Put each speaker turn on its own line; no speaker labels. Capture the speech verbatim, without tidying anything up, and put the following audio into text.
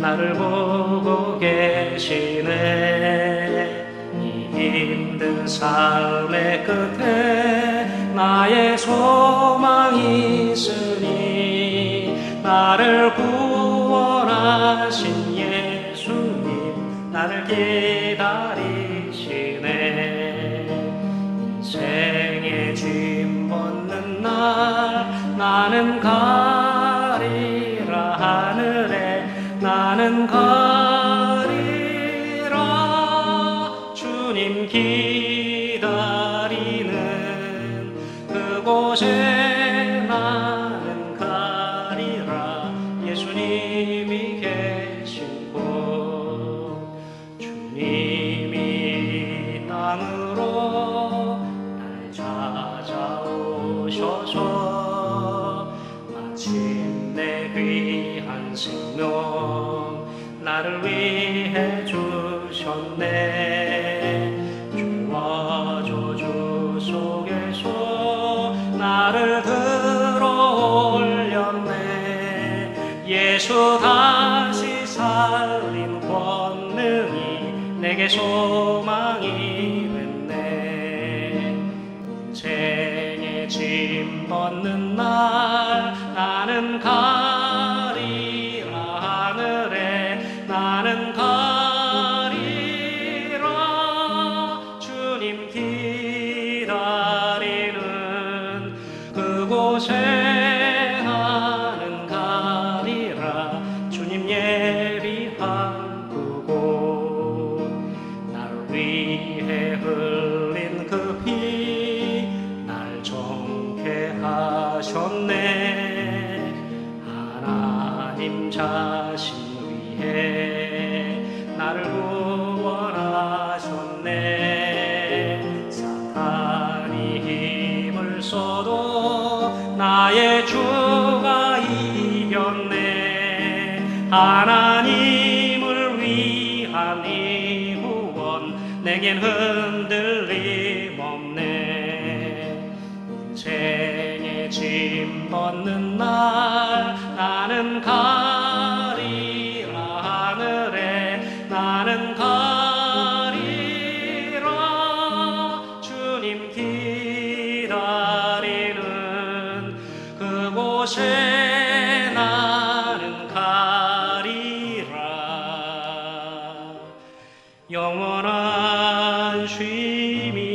나를 보고 계시네. 이 힘든 삶의 끝에 나의 소망이 있으니 나를 구원하신 예수님 나를 기다리시네. 인생의 짐 벗는 날 나는 가리라 하늘에 나는 가리라. 주님 기다리는 그곳에 나는 가리라. 예수님이 계신 곳. 주님이 땅으로 날 찾아오셔서 마침내 귀한 생명 나를 위해 주셨네. 주와 저주 속에서 나를 들어 올렸네. 예수 다시 살린 권능이 내게 소망이 됐네. 인생의 짐 벗는 날 나는 가리라 하늘에 나는 가리라. 주님 기다리는 그곳에 나는 가리라. 주님 예비한 그곳. 나를 위해 흘린 그 피 날 정케 하셨네. 하나님 자신 위해 나를 구원하셨네. 사탄이 힘을 써도 나의 주가 이겼네. 하나님을 위한 이 구원 내겐 흔들림 없네. 인생의 짐 벗는 날 나는 가리라 하늘에 나는 가리라. 주님 기다리는 그곳에 나는 가리라. 영원한 쉼이